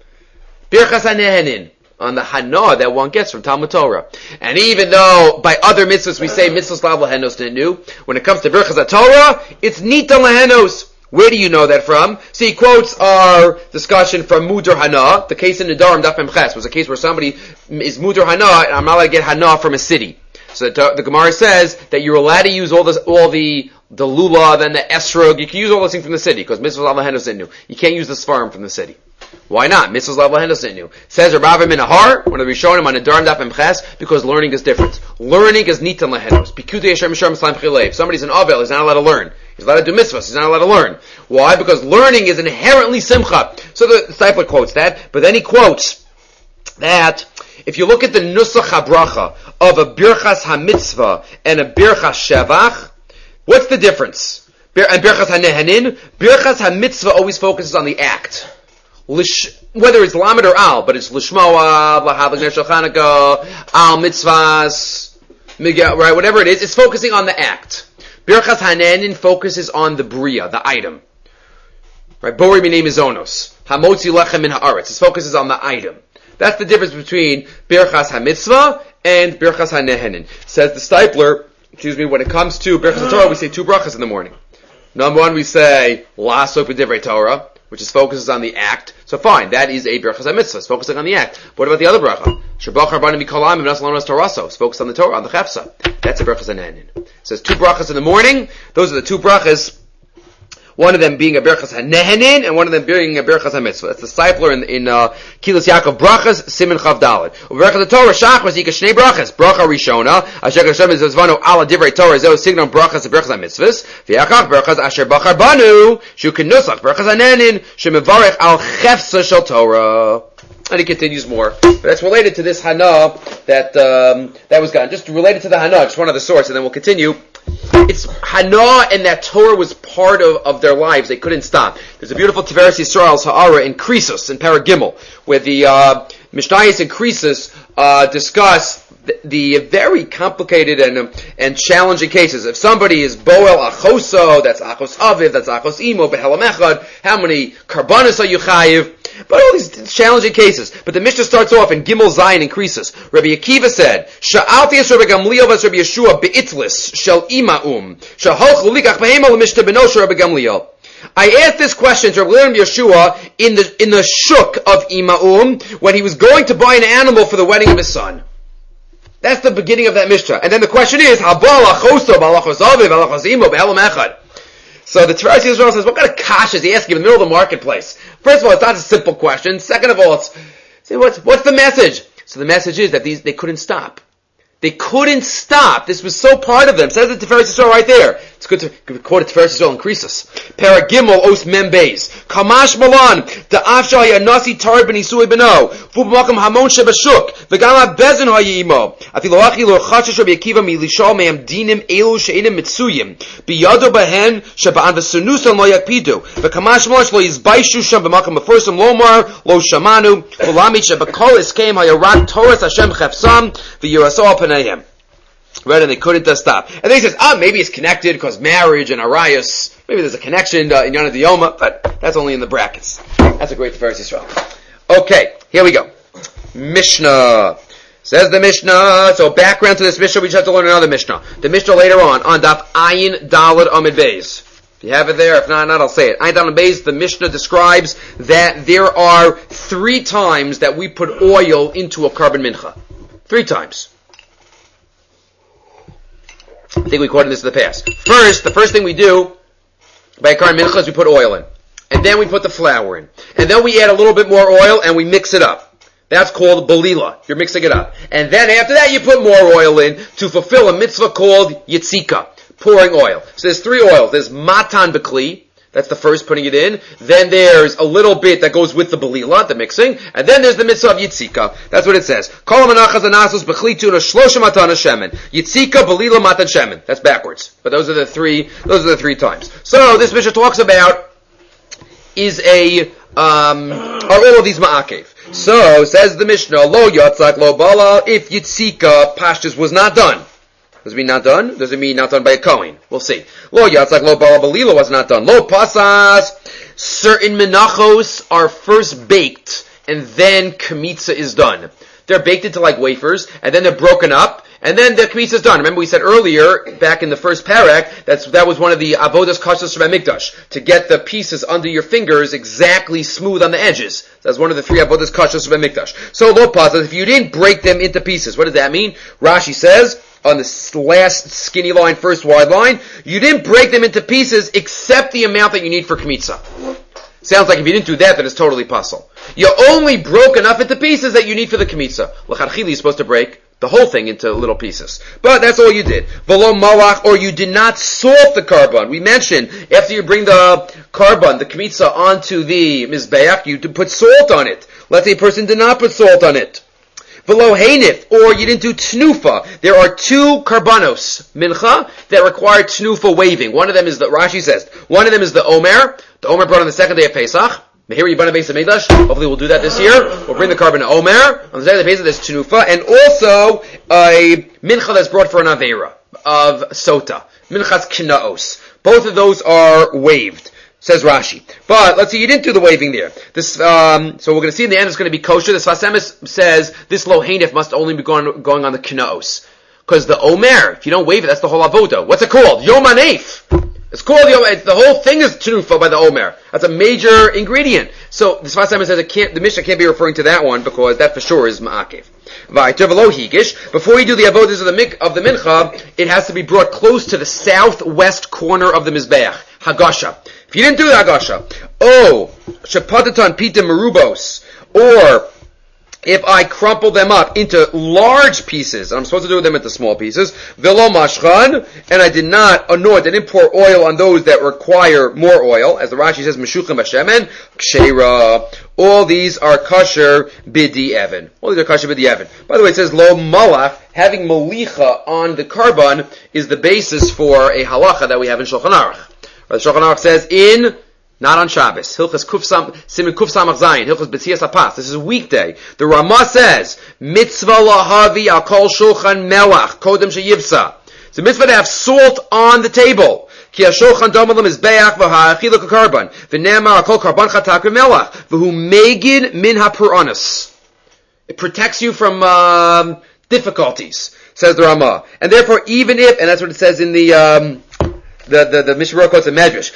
Birchas HaNehenin. On the hana that one gets from Talmud Torah. And even though by other mitzvahs we say mitzvahs lav lahenos nitnu, when it comes to Birchas HaTorah, it's nitan lahenos. Where do you know that from? So he quotes our discussion from Muder Hana. The case in Nedarim Daf Mem Ches was a case where somebody is Muder Hana, and I'm not allowed to get Hana from a city. So the, the Gemara says that you're allowed to use all this, all the the lulav and the esrog. You can use all those things from the city because mitzvahs lav lahenos nitnu. You can't use the svarim from the city. Why not? Mitzvahs lav lahenos nitnu. Says Rav Avram Minahar, one of the Rishonim on Nedarim Daf Mem Ches, because learning is different. Learning is nitan lahenos. Pikudei Hashem Mishar Mislayim Chilei. If somebody's an avel, he's not allowed to learn. He's allowed to do mitzvahs. He's not allowed to learn. Why? Because learning is inherently simcha. So the Steipler quotes that, but then he quotes that if you look at the nusach habracha of a birchas hamitzvah and a birchas shevach, what's the difference? And birchas hanehanin, birchas hamitzvah always focuses on the act. Lish, whether it's lamed or al, but it's lishmoa, lahadlik ner shel Chanukah, al mitzvahs, right, whatever it is, it's focusing on the act. Birchas Hananin focuses on the bria, the item. Right, Bori Minei Mizonos. Hamotzi Lechem Min Haaretz. It focuses on the item. That's the difference between Birchas HaMitzvah and Birchas HaNehenin. Says the Stipler, excuse me, when it comes to Birchas HaTorah, we say two brachas in the morning. Number one, we say La'asok B'divrei Torah, which is focuses on the act. So fine, that is a Birchas HaMitzvah. It's focusing on the act. What about the other bracha? Shabach Harbani Mikolam V'nas Lonos Taraso. It's focused on the Torah, on the Chefsa. That's a Birchas HaNehenin. It says two brachas in the morning. Those are the two brachas. One of them being a Birchas HaNehenin, and one of them being a Birchas HaMitzvah. That's the Seifler in, in uh, Kilas Yaakov Brachas, Simen Chav Dalet. Birchas HaTorah, Shachmas, Yika Shnei Brachas. Bracha Rishona, Asher Hashem is Zvano Ala Divrei Torah, Zeo Signon Brachas, Birchas HaMitzvahs, V'yachach Birchas Asher Bachar Banu, Shu Kenusach, Birchas HaNehenin, Shemevarech Al Chefsa Shel Torah. And he continues more. But that's related to this Hana that, um, that was gone. Just related to the Hana, just one of the source, and then we'll continue. It's Hana, and that Torah was part of, of their lives. They couldn't stop. There's a beautiful Tiveres Yisrael's Ha'ara in Krisus, in Paragimel, where the uh, Mishnayos and Krisus uh, discuss the, the very complicated and um, and challenging cases. If somebody is Boel Achoso, that's Achos Aviv, that's Achos Imo, Behelam Echad, how many Karbanis are you chayiv? But all these challenging cases. But the Mishnah starts off in Gimel Zayin increases. Rabbi Akiva said, Sha'alti es Rabbi Gamliel vas Rabbi Yeshua be'itlis shel ima'um. Sha'holchu likach behema l'mishta b'nosha Rabbi Gamliel. I asked this question to Rabbi Yeshua in the, in the shuk of Ima'um when he was going to buy an animal for the wedding of his son. That's the beginning of that Mishnah. And then the question is, Habal achoso b'alachos aviv b'alachos imo b'helam echad. So the Tiveres Yisrael says, what kind of kash is he asking in the middle of the marketplace? First of all, it's not a simple question. Second of all, it's, see, what's, what's the message? So the message is that these, they couldn't stop. They couldn't stop. This was so part of them. Says the Tiveres Yisrael right there. It's good to quote a Tiveres Yisrael in Krisus. Paragimel os membes. Kamash malan. Da'afsha hayanasi tar b'nisui b'no. Fu b'makam hamon shebashuk. V'gam ha'bezin ha'yimo. Afilo achi lo chashish Rabbi Akiva milishal me'am dinim elu she'inim mitzuyim. Biyado bahen sheba'an v'sunusan lo yakpidu. V'kamash malan shlo yizbaishu sham b'makam b'fursam lomar lo shamanu. V'lamit shebakol iskeim hayarak Torah Hashem chefsam v'yirasol panayim. Right, and they couldn't uh, stop. And then he says, ah, maybe it's connected because marriage and Arias, maybe there's a connection uh, in Yana Diyoma, but that's only in the brackets. That's a great Tiveres Yisrael. Okay, here we go. Mishnah. Says the Mishnah, so background to this Mishnah, we just have to learn another Mishnah. The Mishnah later on, on Daf Ayin Daled Amid Beis. If you have it there, if not, not, I'll say it. Ayin Daled Amid Beis, the Mishnah describes that there are three times that we put oil into a carbon mincha. Three times. I think we quoted this in the past. First, the first thing we do by a carbon mincha is we put oil in. And then we put the flour in. And then we add a little bit more oil and we mix it up. That's called balila. You're mixing it up. And then after that you put more oil in to fulfill a mitzvah called yitzika, pouring oil. So there's three oils. There's matan b'kli. That's the first, putting it in. Then there's a little bit that goes with the balila, the mixing. And then there's the mitzvah of yitzika. That's what it says. Kol menachas anasos b'kli tuna shlosha matan shemen. Yitzika, balila, matan shemen. That's backwards. But those are the three, those are the three times. So this Mishnah talks about is a, um, are all of these ma'akev. So, says the Mishnah, lo yatzak lo bala, if yitzika, pashtus, was not done. Does it mean not done? Does it mean not done by a Kohen? We'll see. Lo yatzak lo bala balila was not done. Lo pasas, certain menachos are first baked, and then kmitza is done. They're baked into like wafers, and then they're broken up, and then the kmitza is done. Remember we said earlier, back in the first parak, that's, that was one of the avodas kashas from Mikdash, to get the pieces under your fingers exactly smooth on the edges. That's one of the three avodas kashas from Mikdash. So lo pasas, if you didn't break them into pieces, what does that mean? Rashi says, on the last skinny line, first wide line, you didn't break them into pieces except the amount that you need for kmitza. Sounds like if you didn't do that, then it's totally puzzle. You only broke enough into pieces that you need for the kmitza. L'chadchili, you're supposed to break the whole thing into little pieces. But that's all you did. V'lo malach, or you did not salt the carbon. We mentioned, after you bring the carbon, the kmitza, onto the mizbeach, you put salt on it. Let's say a person did not put salt on it. V'lo hanif, or you didn't do tnufa. There are two karbanos, mincha, that require tnufa waving. One of them is the, Rashi says, one of them is the omer, the omer brought on the second day of Pesach, Mehiri Yibana Beis HaMikdash. Hopefully we'll do that this year. We'll bring the carbon to Omer. On the day of the Pesach, there's Tenufa, and also a mincha that's brought for an Aveira of Sota. Minchas Kinaos. Both of those are waived, says Rashi. But let's see, you didn't do the waving there. This, um, so we're going to see in the end it's going to be kosher. The Sfas Emes says this lo hanef must only be going, going on the Kinaos. Because the Omer, if you don't wave it, that's the whole avoda. What's it called? Yom Hanef. It's called Yom. The whole thing is tenufa by the Omer. That's a major ingredient. So the Sfas Emes says it can't. The Mishnah can't be referring to that one because that for sure is ma'akev. Before you do the avodas of the mik, of the mincha, it has to be brought close to the southwest corner of the mizbeach. Hagasha. If you didn't do the hagasha, oh, shapatatan pita merubos, or if I crumple them up into large pieces, I'm supposed to do them into small pieces, velo mashchan, and I did not anoint, I didn't pour oil on those that require more oil, as the Rashi says, meshuchim hashemen, kshera. All these are kosher bidi evan. All these are kosher bidi evan. By the way, it says lo malach, having malicha on the carbon is the basis for a halacha that we have in Shulchan Aruch. The Shulchan Aruch says in not on Shabbos. Hilchas Kuf Sam, Siman Kuf Samach Zayin. Hilchas B'tzias Hapas. This is a weekday. The Ramah says, Mitzvah lahavi al kol shulchan melach, kodem sheyivsa. It's a mitzvah to have salt on the table. Ki ha-shulchan dom al mizbeach v'ha'achiluk ha-karban. V'nemar al kol karban chatak v'melach. V'hu megin min ha-puranas. It protects you from um, difficulties, says the Ramah. And therefore, even if, and that's what it says in the... Um, The the the Mishnah quotes a medrash.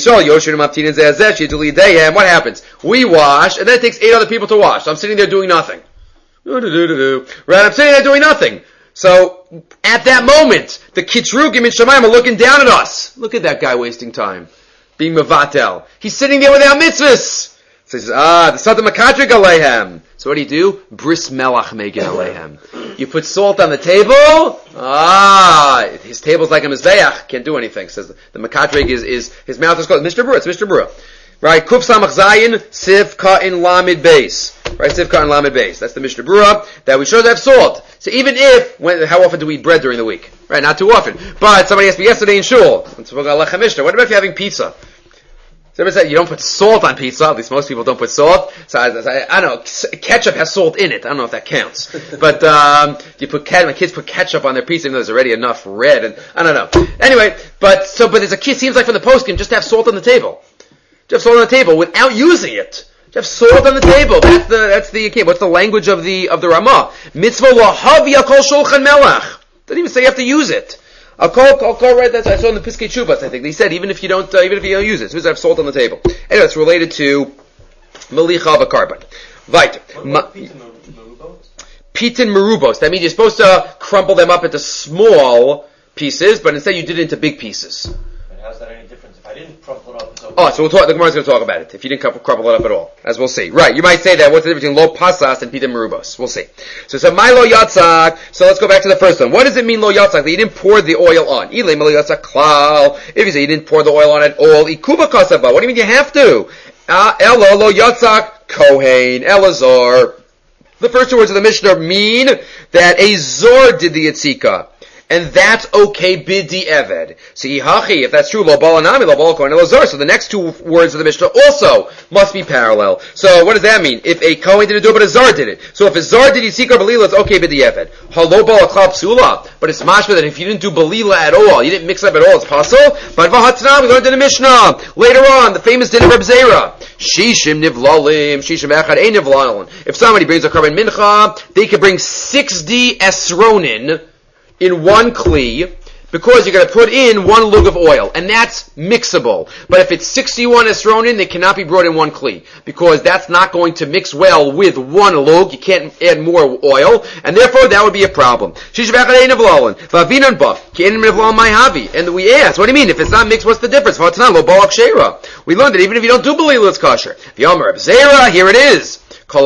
What happens? We wash, and then it takes eight other people to wash. So I'm sitting there doing nothing. Right? I'm sitting there doing nothing. So at that moment, the Kitrugim in Shemayim are looking down at us. Look at that guy wasting time, being mevatel. He's sitting there without mitzvahs. So he says, ah, the Satan Makatrik Alehem. So what do you do? Bris Melach Megin Alehem. You put salt on the table. Ah, his table's like a mizbeach. Can't do anything. Says the, the Makatrik is, is, his mouth is closed. Mister Brewer, it's Mister Brewer. Right, Kuf Samach Zayin, Siv Ka'in Lamid Beis. Right, Siv Ka'in Lamid Beis. That's the Mishnah Berurah, that we should have salt. So even if, when, how often do we eat bread during the week? Right, not too often. But somebody asked me yesterday in shul, what about if you're having pizza? So said you don't put salt on pizza. At least most people don't put salt. So I, I, I don't know. Ketchup has salt in it. I don't know if that counts. But um, you put my kids put ketchup on their pizza, even though there's already enough red. And I don't know. Anyway, but so but there's a key. Seems like from the poskim, just to have salt on the table. Just have salt on the table without using it. Just have salt on the table. That's the that's the okay. What's the language of the of the Ramah? Mitzvah lahavi kol shulchan melach. Doesn't even say you have to use it. I'll call, I'll call right, that's I saw in the Piskei Teshuvos, I think. They said, even if you don't, uh, even if you don't use it, suppose I have salt on the table. Anyway, it's related to Melicha of a carbon. Vite. Pitin merubos. That means you're supposed to crumple them up into small pieces, but instead you did it into big pieces. And how's that any difference? If I didn't crumple it up, it's okay. Oh, so we'll talk, the Gemara's going to talk about it, if you didn't crumple it up at all, as we'll see. Right, you might say that, what's the difference between lo pasas and pitin merubos? We'll see. So, so my lo yatzak, so let's go back to the first one. What does it mean lo yatzak? That you didn't pour the oil on. Ilay lo yatzak klal. If you say you didn't pour the oil on at all, ikuba kasava. What do you mean you have to? Uh, elo lo yatzak kohen, elazar. The first two words of the Mishnah mean that a zor did the yitzika. And that's okay, bidi eved. So ihachi, if that's true, lo balanami, lo balakon, elazar. So the next two words of the Mishnah also must be parallel. So what does that mean? If a kohen didn't do it, but a zar did it. So if a zar did yitzika balila, it's okay, bidi eved. Halo balakal psula. But it's mashma that if you didn't do balila at all, you didn't mix it up at all, it's possible. But vahatna, we learned in the Mishnah. Later on, the famous din of Reb Zera. Shishim nivlalim, shishim echad ein nivlalin. If somebody brings a carbon mincha, they could bring sixty esronin in one kli, because you're going to put in one lug of oil, and that's mixable. But if it's sixty-one esronin, they cannot be brought in one kli, because that's not going to mix well with one lug. You can't add more oil, and therefore that would be a problem. And we ask, what do you mean? If it's not mixed, what's the difference? We learned that even if you don't do balila, it's kosher. Here it is.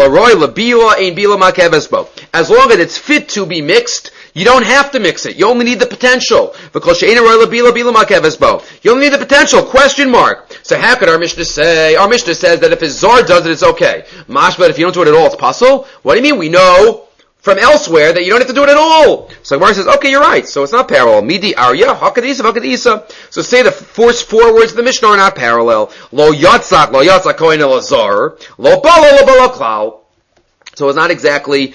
As long as it's fit to be mixed, you don't have to mix it. You only need the potential. You only need the potential. Question mark. So how could our Mishnah say? Our Mishnah says that if a zar does it, it's okay. Mash, but if you don't do it at all, it's possible. What do you mean? We know from elsewhere that you don't have to do it at all. So Gemara says, okay, you're right. So it's not parallel. Midi arya, hakadisa, hakadisa. So say the first four words of the Mishnah are not parallel. Lo yatzak, lo yatzak kohen elazar, lo bala, lo bala klal. So it's not exactly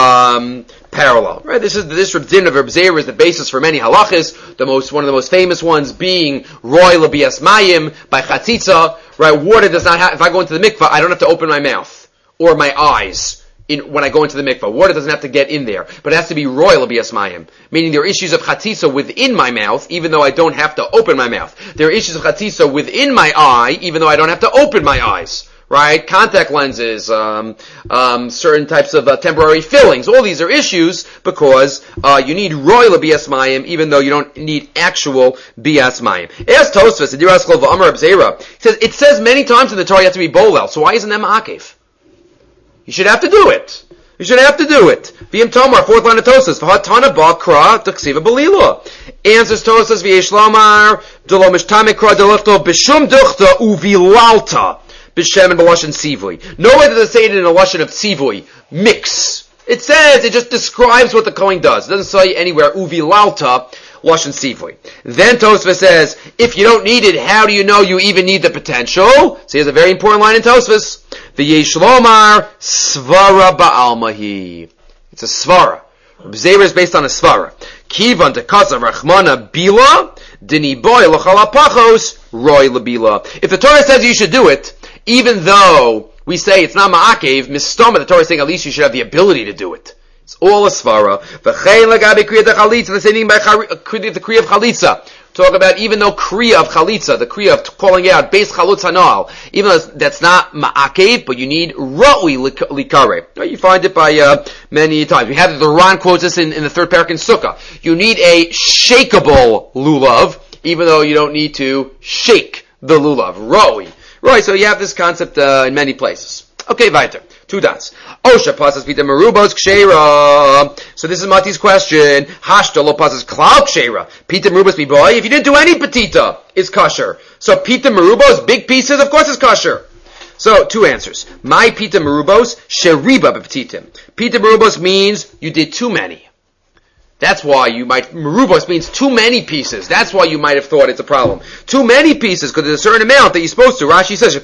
um, parallel, right? This is this Reb Din of Reb Zeir is the basis for many halachas. The most one of the most famous ones being roy lebias mayim by chatzitza, right? Water does not have. If I go into the mikvah, I don't have to open my mouth or my eyes in when I go into the mikvah. Water doesn't have to get in there, but it has to be roy lebias mayim, meaning there are issues of chatzitza within my mouth, even though I don't have to open my mouth. There are issues of chatzitza within my eye, even though I don't have to open my eyes. Right? Contact lenses, um, um, certain types of uh, temporary fillings. All these are issues because uh, you need royal bias mayim, even though you don't need actual bias mayim. As Tosfos, the Diras Chol V'Amar Reb Zeira, says it says many times in the Torah you have to be bolel. So why isn't that ma'akev? You should have to do it. You should have to do it. V'im Tomar, fourth line of Tosfos, V'hatana ba'kra t'ksiva belila. Answers Tosfos v'yesh lomar d'lo mishtame kra d'lechto b'shum duchta uvilalta. B'shem and b'lashon tzivui. Nowhere does it say it in a lashon of tzivui. Mix. It says, it just describes what the Kohen does. It doesn't say anywhere, uvi lalta, lashon tzivui. Then Tosfos says, if you don't need it, how do you know you even need the potential? So here's a very important line in Tosfos. V'yesh lomar svara ba'almahi. It's a svara. Zeir is based on a svara. Kivan tekasav rachmana bila, dini boy l'chalapachos, roy labila. If the Torah says you should do it, even though we say it's not ma'akev, mistoma, the Torah is saying at least you should have the ability to do it. It's all a svara. V'chein lagabi kriya de chalitza, the same thing by the kriya of chalitza. Talk about even though kriya of chalitza, the kriya of calling out, base chalutz hanal, even though that's not ma'akev, but you need ra'ui likare. You find it by uh, many times. We have the Ran quotes this in, in the third parak in Sukkah. You need a shakeable lulav, even though you don't need to shake the lulav. Ra'ui. Right, so you have this concept uh, in many places. Okay, weiter. Two dots. Osha pasas pita merubos kshera. So this is Mati's question. Hashta lo pasas klau kshera. Pita merubos biboy. If you didn't do any petita, it's kosher. So pita merubos, big pieces, of course it's kosher. So, two answers. My pita merubos, sheriba bepetitim. Pita merubos means you did too many. That's why you might, merubos means too many pieces. That's why you might have thought it's a problem. Too many pieces, because there's a certain amount that you're supposed to. Rashi says,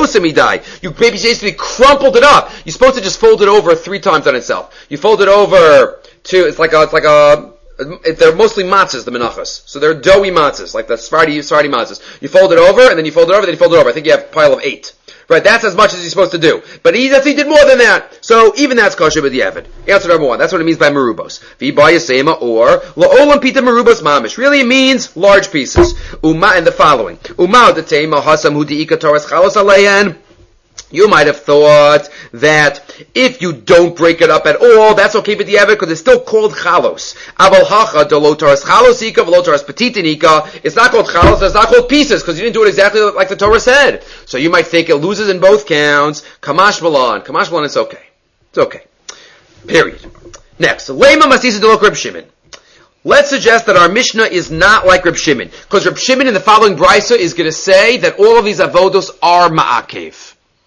you maybe basically crumpled it up. You're supposed to just fold it over three times on itself. You fold it over to, it's like a, it's like a, they're mostly matzahs, the menachos. So they're doughy matzahs, like the Sephardi, Sephardi matzahs. You fold it over, and then you fold it over, then you fold it over. I think you have a pile of eight. Right, that's as much as he's supposed to do. But he, he did more than that. So even that's kosher with the Yevid. Answer number one. That's what it means by merubos. V'bayasema or la'olam pita merubos mamish. Really it means large pieces. Uma and the following. Uma d'tema hasam hu di'ika toras chalos aleyan. You might have thought that if you don't break it up at all, that's okay with the Yevid because it's still called chalos. Aval hacha de lo toras chalos ika v'lo toras petitin. It's not called chalos, it's not called pieces because you didn't do it exactly like the Torah said. So you might think it loses in both counts. Kamash malan. Kamash malan, it's okay. It's okay. Period. Next. Lema masisa de lo Reb Shimon. Let's suggest that our Mishnah is not like Reb Shimon. Because Reb Shimon in the following brisa is going to say that all of these avodos are ma'akev.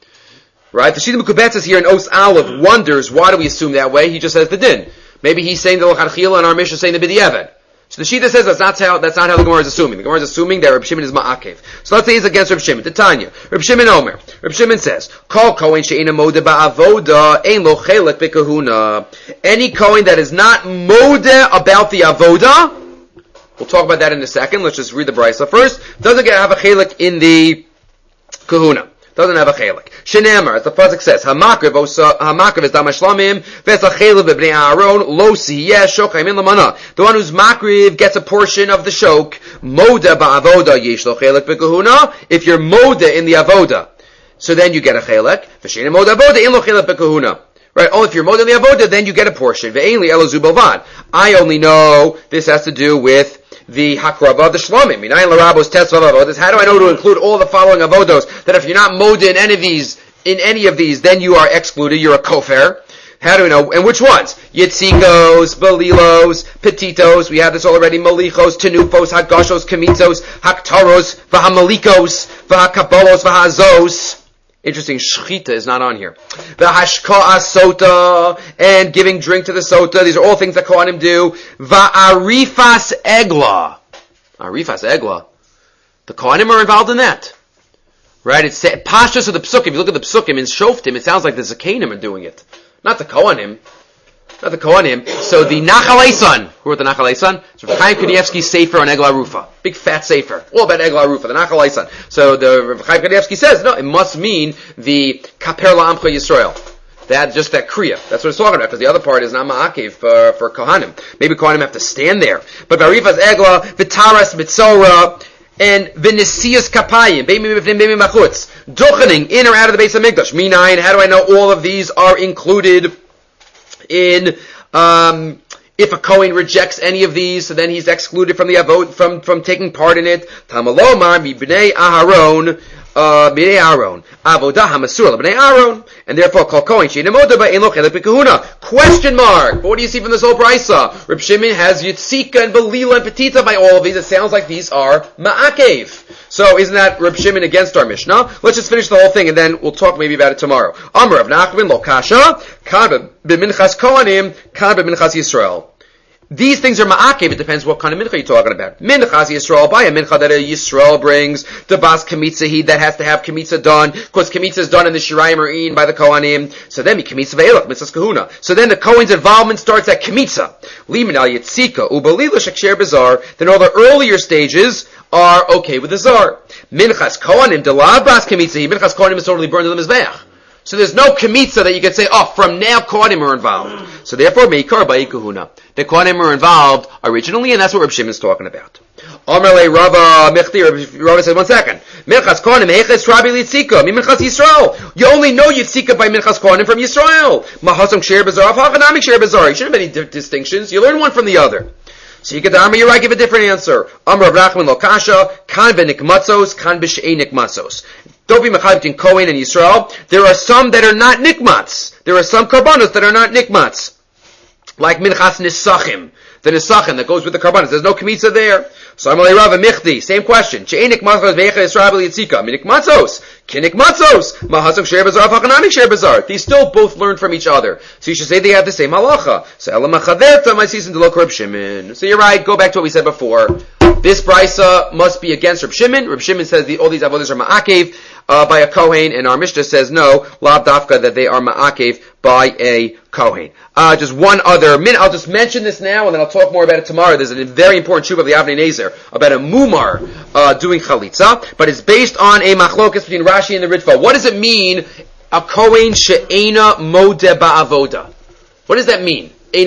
Right? The Shita Mekubetzes here in Os Aleph wonders why do we assume that way? He just says the din. Maybe he's saying the L'chadchila and our Mishnah is saying the B'di'evet. So the Shita says that's not how that's not how the Gemara is assuming. The Gemara is assuming that Reb Shimon is ma'akev. So let's say he's against Reb Shimon. Tanya. Reb Shimon Omer. Reb Shimon says, Kol kohen she'ena moda ba'avoda ein lo chelek b'kahuna. Any kohen that is not moda about the avoda, we'll talk about that in a second. Let's just read the brisa first. Doesn't get have a chelek in the kahuna. Doesn't have a chelik. Shenemar, as the pasuk says, Hamakriv Hamakriv is damashlamim ves a chelik b'bnei Aaron lo siyeh shokayim in lamana. The one who's makriv gets a portion of the shok. Moda ba'avoda yesh lo chelik b'kahuna. If you're moda in the avoda, so then you get a chelik. V'shenem moda avoda in lo chelik b'kahuna. Right? Oh, if you're moda in the avoda, then you get a portion. Ve'einli elozu balvad. I only know this has to do with the hakrava of the shlomim. Minayin larabos tesvav avodas. How do I know to include all the following avodos? That if you're not moda in any of these, in any of these, then you are excluded. You're a kofer. How do we know? And which ones? Yitzikos, balilos, petitos. We have this already. Malichos, tenufos, hagashos, kamitzos, haktaros, vahamalikos, vahakabolos, vahazos. Interesting, shchita is not on here. The hashka'a sota, and giving drink to the sota. These are all things that Kohanim do. Va'arifas egla. Arifas egla. The Kohanim are involved in that. Right? It's pashtus of the psukim. If you look at the psukim in Shoftim, it sounds like the Zakanim are doing it. Not the Kohanim. Not the Kohanim. So the Nachal Eisan, who wrote the Nachal Eisan? It's Rav Chaim Kanievsky's Sefer on Egla Rufa. Big fat Sefer. All about Egla Rufa, the Nachal Eisan. So the Rav Chaim Kanievsky says, no, it must mean the Kaper La'amcha Yisrael. That, just that Kriya. That's what it's talking about, because the other part is not Ma'akev for, for Kohanim. Maybe Kohanim have to stand there. But Varifas Egla, Vitaras Mitzora, and Vinicius Kapayim, Baby Baby Machutz, Duchening, in or out of the base of Mikdash. Minayin, how do I know all of these are included in, um, if a Kohen rejects any of these, so then he's excluded from the avot, from, from taking part in it. Tamalomar, mi b'nei Aharon, uh, b'nei Aaron. Avodah hamasur b'nei Aaron. And therefore, kol Kohen, she'in amodah ba'in lo chelek b'kahuna. Question mark. But what do you see from this whole brisa? Reb Shimon has Yitzika and Belila and Petita by all of these. It sounds like these are Ma'akev. So isn't that Reb Shimon against our Mishnah? Let's just finish the whole thing and then we'll talk maybe about it tomorrow. Amar of Nachman lo kasha, kan b'minchas Kohanim, kan b'minchas Yisrael. These things are ma'akev. It depends what kind of mincha you're talking about. Minchas Yisrael, by a mincha that a Yisrael brings, the bas kamitza he that has to have kamitza done, because kamitza is done in the shirayim or in by the kohanim. So then we kamitza ve'elach mitzvahs kahuna. So then the kohen's involvement starts at kamitza. Limin al yitzika ubalila shakshir bazar. Then all the earlier stages are okay with the zar. Minchas kohanim delav bas kamitza he. Minchas kohanim is totally burned to the mizbeach. So there's no kamitza that you could say, oh, from now Kohanim are involved. So therefore, meikar ba'i kahuna. The Kohanim are involved originally, and that's what Reb Shimon is talking about. Amar le Rava Michti, Rava said, one second. Minchas Kohanim, heiches Rabbi Yitzika, mi Minchas Yisrael. You only know Yitzika by Minchas Kohanim from Yisrael. Mahasam Sher Bazar, Hachanamik Sher Bazar. You shouldn't have any di- distinctions. You learn one from the other. So you get the Amar, you're right, give a different answer. Amar Rav Nachman lo kasha, kan benikmatzos, kan b'she'ei nikmatzos. Don't be mechayiv between Kohen and Yisrael. There are some that are not nikmats. There are some karbanos that are not nikmats. Like minchas nisachim. The nisachim that goes with the karbanos. There's no kamitza there. So I'm only Rav Michti. Same question. She'ei nikmatzos ve'echa Yisrael b'yitzika. Minikmatzos. Kinikmatzos. Mahasam sher bazar. Hachanamik sher bazar. These still both learn from each other. So you should say they have the same halacha. So elam achaderta my season to lo Reb Shimon. So you're right. Go back to what we said before. This brisa must be against Reb Shimon. Reb Shimon says the, all these avodas are ma'akev uh, by a kohen, and our Mishnah says no, lav dafka, that they are ma'akev by a kohen. Uh, just one other min. I'll just mention this now, and then I'll talk more about it tomorrow. There's a very important shub of the Avnei Nezer about a mumar uh, doing chalitza, but it's based on a machlokas between Rashi and the Ritva. What does it mean? A kohen she'ena modeh ba'avoda. What does that mean? So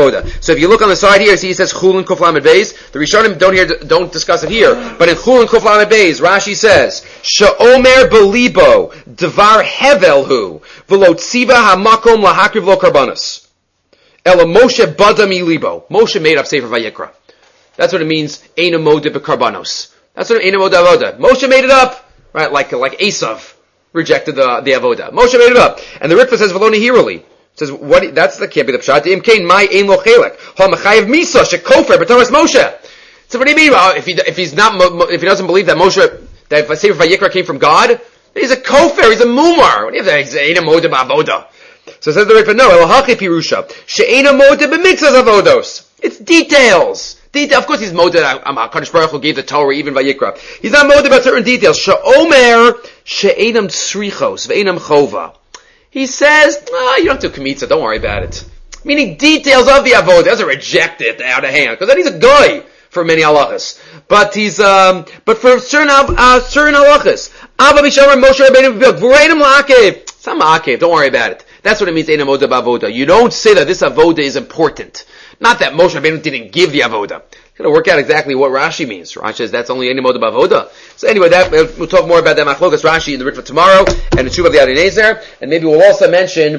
if you look on the side here, see it says Chulin Kuf Lamed Beis. The Rishonim don't hear, don't discuss it here, but in Chulin Kuf Lamed Beis, Rashi says She'omer belibo Devar Hevelhu V'lo Tziva Hamakom Lahakriv Lo Karbanos Ela Moshe Badami Libo. Moshe made up Sefer Vayikra. That's what it means. Eina Modeh Bekarbanos. That's what Eina Modeh Avoda. Moshe made it up, right? Like like Esav rejected the the Avoda. Moshe made it up, and the Ritva says V'lo Nehiruli. Says what? That's the can't be the pshat. Im kain my ein lo chelek. Ha mechayev misa shekofer b'toras Moshe. So what do you mean? Well, if he if he's not if he doesn't believe that Moshe that Sefer Vayikra came from God, he's a kofer. He's a mumar. What do you have to say? Eina modeh ba'avoda. So it says the Ritva no. Elahachi pirusha she'eina modeh b'mitzvahs avodos. It's details. Detail. Of course, he's modeh. HaKadosh Baruch Hu gave the Torah even Vayikra. He's not modeh about certain details. She'omer she'einam tzrichos ve'einam chova. He says, oh, you don't have to do kamitza, don't worry about it. Meaning details of the avodah, doesn't reject it out of hand, because then he's a guy for many halachas. But he's, um, but for certain, uh, certain halachas, Abba Bishamar Moshe Rabbeinu V'reinim La'akev. It's not ma'akev, don't worry about it. That's what it means, Ein Avodah B'avodah. You don't say that this avodah is important. Not that Moshe Rabbeinu didn't give the avodah. Going to work out exactly what Rashi means. Rashi says that's only Ein Avodah B'avodah. So anyway, that we'll talk more about that machlokas Rashi in the Ritva tomorrow, and the Tshuva of the Avnei Nezer, and maybe we'll also mention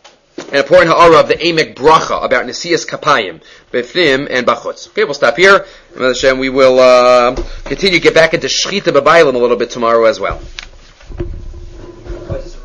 an important ha'ara of the Emek Bracha about Nesias Kapayim, Befnim and Bachutz. Okay, we'll stop here. And we will uh, continue to get back into Shechita B'Bailim a little bit tomorrow as well.